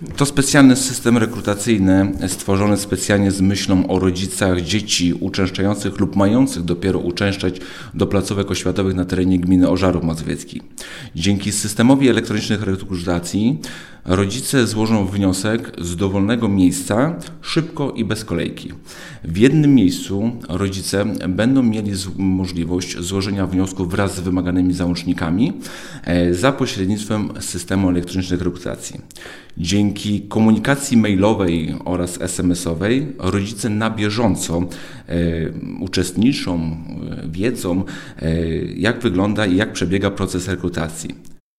To specjalny system rekrutacyjny stworzony specjalnie z myślą o rodzicach dzieci uczęszczających lub mających dopiero uczęszczać do placówek oświatowych na terenie gminy Ożarów Mazowiecki. Dzięki systemowi elektronicznych rekrutacji rodzice złożą wniosek z dowolnego miejsca szybko i bez kolejki. W jednym miejscu rodzice będą mieli możliwość złożenia wniosku wraz z wymaganymi załącznikami za pośrednictwem systemu elektronicznych rekrutacji. Dzięki komunikacji mailowej oraz SMS-owej rodzice na bieżąco uczestniczą, wiedzą, jak wygląda i jak przebiega proces rekrutacji.